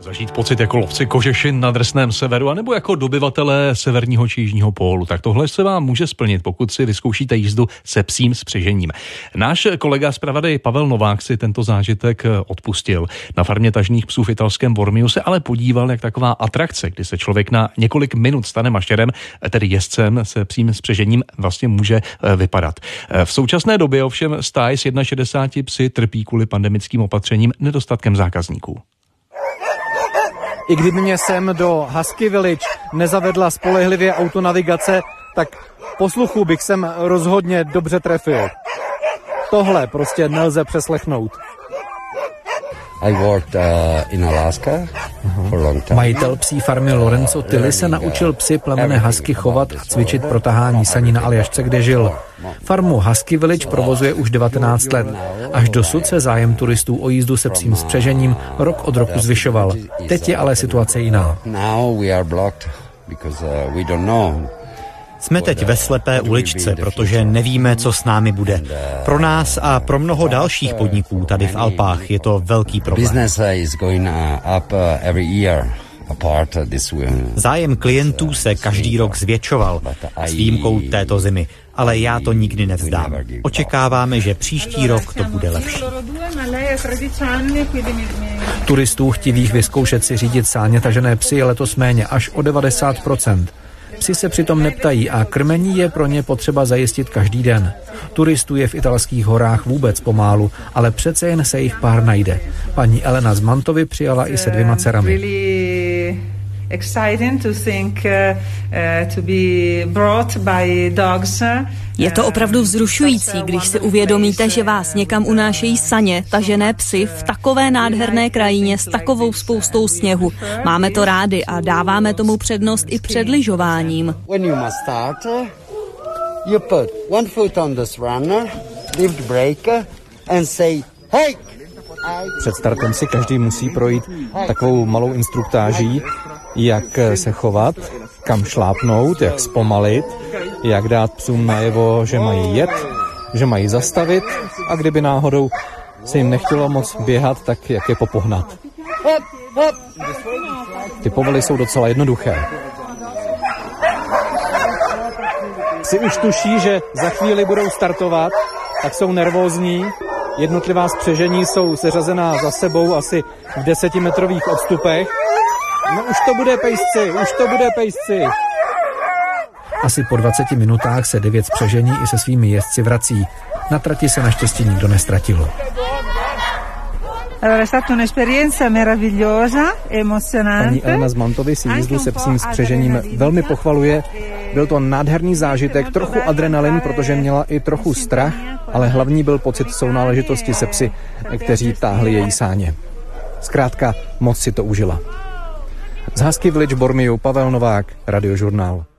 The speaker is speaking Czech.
Zažít pocit jako lovci kožešin na drsném severu, anebo jako dobyvatelé severního či jižního pólu. Tak tohle se vám může splnit, pokud si vyzkoušíte jízdu se psím spřežením. Náš kolega z Pravady Pavel Novák si tento zážitek odpustil. Na farmě tažných psů v italském Bormiu se ale podíval, jak taková atrakce, kdy se člověk na několik minut stane mašerem, tedy jezdcem se psím spřežením, vlastně může vypadat. V současné době ovšem stáj s 61 psy trpí kvůli pandemickým opatřením nedostatkem zákazníků. I kdyby mě sem do Husky Village nezavedla spolehlivě autonavigace, tak posluchu bych sem rozhodně dobře trefil. Tohle prostě nelze přeslechnout. I worked in Alaska for a long time. Majitel psí farmy Lorenzo Tilly se naučil psy plemenné husky chovat a cvičit pro tahání saní na Aljašce, kde žil. Farmu Husky Village provozuje už 19 let. Až dosud se zájem turistů o jízdu se psím spřežením rok od roku zvyšoval. Teď je ale situace jiná. Jsme teď ve slepé uličce, protože nevíme, co s námi bude. Pro nás a pro mnoho dalších podniků tady v Alpách je to velký problém. Zájem klientů se každý rok zvětšoval, s výjimkou této zimy, ale já to nikdy nevzdám. Očekáváme, že příští rok to bude lepší. Turistů chtivých vyzkoušet si řídit sáně tažené psy je letos méně, až o 90%. Psi se přitom neptají a krmení je pro ně potřeba zajistit každý den. Turistů je v italských horách vůbec pomálu, ale přece jen se jich pár najde. Paní Elena z Mantovy přijala i se 2 dcerami. Je to opravdu vzrušující, když si uvědomíte, že vás někam unášejí saně, tažené psy v takové nádherné krajině s takovou spoustou sněhu. Máme to rádi a dáváme tomu přednost i před lyžováním. Před startem si každý musí projít takovou malou instruktáží, jak se chovat, kam šlápnout, jak zpomalit, jak dát psům najevo, že mají jet, že mají zastavit a kdyby náhodou se jim nechtělo moc běhat, tak jak je popohnat. Ty povaly jsou docela jednoduché. Psi už tuší, že za chvíli budou startovat, tak jsou nervózní. Jednotlivá spřežení jsou seřazená za sebou asi v 10metrových odstupech. No už to bude pejsci. Asi po 20 minutách se 9 spřežení i se svými jezdci vrací. Na trati se naštěstí nikdo nestratil. Paní Elena z Mantovy si jízdu se psím spřežením velmi pochvaluje. Byl to nádherný zážitek, trochu adrenalin, protože měla i trochu strach, ale hlavní byl pocit sounáležitosti se psy, kteří táhli její sáně. Zkrátka, moc si to užila. Z Husky Village Bormiu Pavel Novák, Radiožurnál.